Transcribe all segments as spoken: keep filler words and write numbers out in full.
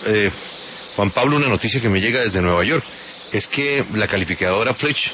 eh, Juan Pablo, una noticia que me llega desde Nueva York. Es que la calificadora Fitch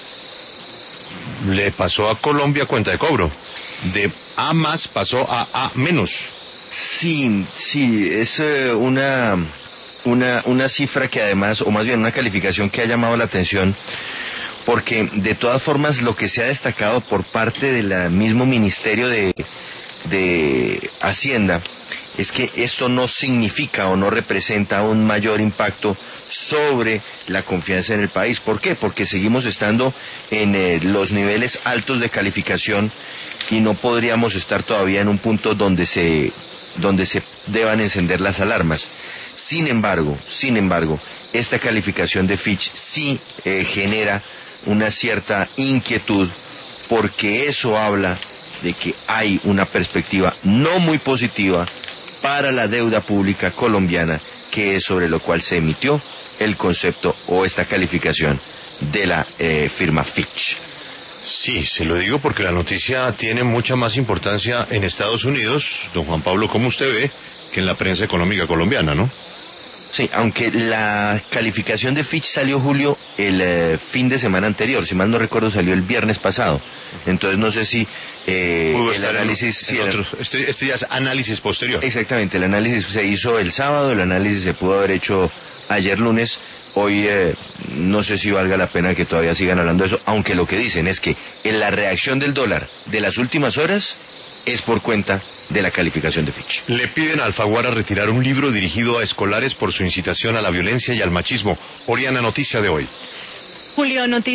le pasó a Colombia cuenta de cobro. De A más pasó a A menos. Sí, sí, es eh, una, una, una cifra que además, o más bien una calificación que ha llamado la atención, porque de todas formas lo que se ha destacado por parte del mismo Ministerio de, de Hacienda es que esto no significa o no representa un mayor impacto sobre la confianza en el país. ¿Por qué? Porque seguimos estando en eh, los niveles altos de calificación y no podríamos estar todavía en un punto donde se donde se deban encender las alarmas. Sin embargo, sin embargo, esta calificación de Fitch sí eh, genera una cierta inquietud, porque eso habla de que hay una perspectiva no muy positiva para la deuda pública colombiana, que es sobre lo cual se emitió el concepto o esta calificación de la eh, firma Fitch. Sí, se lo digo porque la noticia tiene mucha más importancia en Estados Unidos, don Juan Pablo, como usted ve, que en la prensa económica colombiana, ¿no? Sí, aunque la calificación de Fitch salió, Julio, el eh, fin de semana anterior, si mal no recuerdo salió el viernes pasado, entonces no sé si eh, el análisis... En, sí, en otro, este, este ya es análisis posterior. Exactamente, el análisis se hizo el sábado, el análisis se pudo haber hecho ayer lunes. Hoy eh, no sé si valga la pena que todavía sigan hablando de eso, aunque lo que dicen es que en la reacción del dólar de las últimas horas es por cuenta de la calificación de Fitch. Le piden a Alfaguara retirar un libro dirigido a escolares por su incitación a la violencia y al machismo. Oriana, noticia de hoy. Julio, noticia.